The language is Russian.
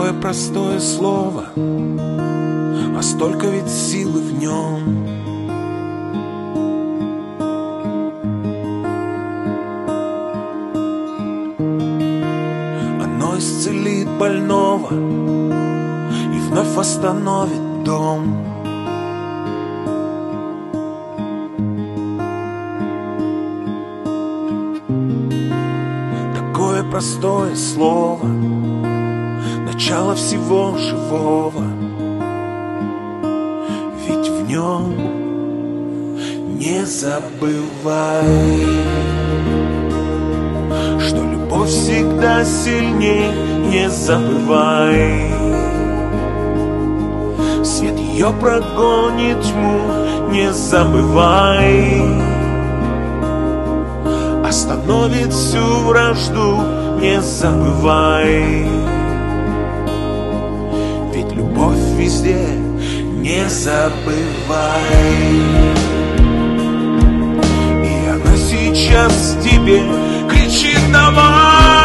Такое простое слово, а столько ведь силы в нем. Оно исцелит больного и вновь восстановит дом. Такое простое слово, начало всего живого. Ведь в нем не забывай, что любовь всегда сильней. Не забывай, свет ее прогонит тьму. Не забывай, остановит всю вражду. Не забывай, ведь любовь везде. Не забывай, и она сейчас тебе кричит: давай.